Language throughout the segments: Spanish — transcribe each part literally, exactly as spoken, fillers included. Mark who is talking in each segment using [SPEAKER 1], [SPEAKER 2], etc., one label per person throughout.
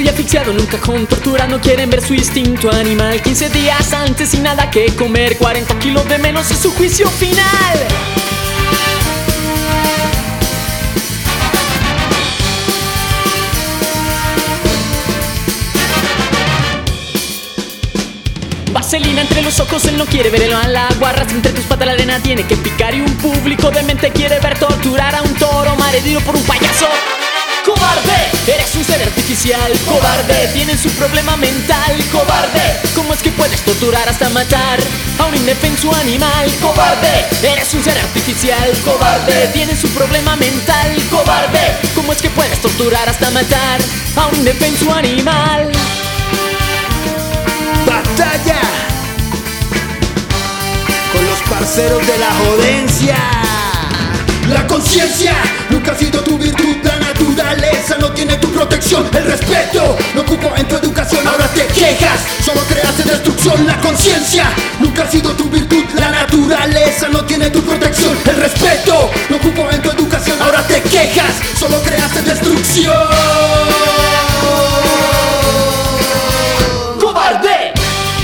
[SPEAKER 1] y asfixiado en un cajón, tortura, no quieren ver su instinto animal. Quince días antes sin nada que comer, cuarenta kilos de menos es su juicio final. Vaselina entre los ojos, él no quiere ver el al agua. Arrastra entre tus patas la arena, tiene que picar. Y un público demente quiere ver torturar a un toro malherido por un payaso. ¡Cobarde! Eres un ser artificial. ¡Cobarde! Tienes un problema mental. ¡Cobarde! ¿Cómo es que puedes torturar hasta matar a un indefenso animal? ¡Cobarde! Eres un ser artificial. ¡Cobarde! Tienes un problema mental. ¡Cobarde! ¿Cómo es que puedes torturar hasta matar a un indefenso animal?
[SPEAKER 2] Batalla con los parceros de la jodencia.
[SPEAKER 3] La conciencia nunca ha sido tu virtud, la naturaleza no tiene tu protección. El respeto no cupo en tu educación, ahora te quejas, solo creaste destrucción. La conciencia nunca ha sido tu virtud, la naturaleza no tiene tu protección. El respeto no cupo en tu educación, ahora te quejas, solo creaste destrucción.
[SPEAKER 1] ¡Cobarde!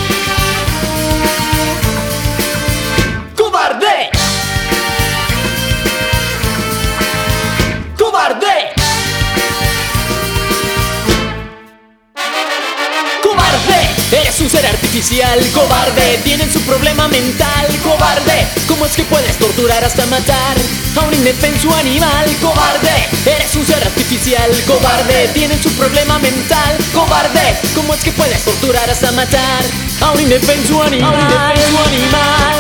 [SPEAKER 1] ¡Cobarde! ¡Cobarde! ¡Cobarde! Eres un ser artificial. ¡Cobarde! Tienes un problema mental. ¡Cobarde! ¿Cómo es que puedes torturar hasta matar a un indefenso animal? ¡Cobarde! Eres un ser artificial. ¡Cobarde! Tienes un problema mental. ¡Cobarde! ¿Cómo es que puedes torturar hasta matar a un indefenso animal? A un indefenso animal.